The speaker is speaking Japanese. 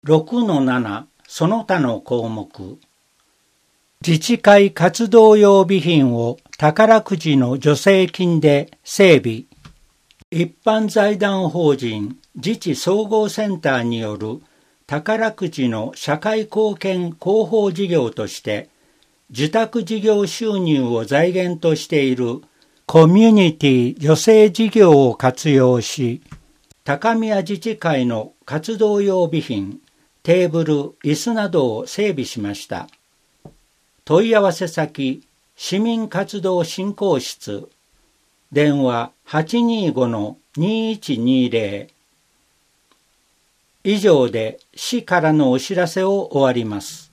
6-7 その他の項目。自治会活動用備品を宝くじの助成金で整備。一般財団法人自治総合センターによる宝くじの社会貢献広報事業として受託事業収入を財源としているコミュニティ助成事業を活用し、高宮自治会の活動用備品、テーブル、椅子などを整備しました。問い合わせ先、市民活動振興室、電話 825-2120。以上で市からのお知らせを終わります。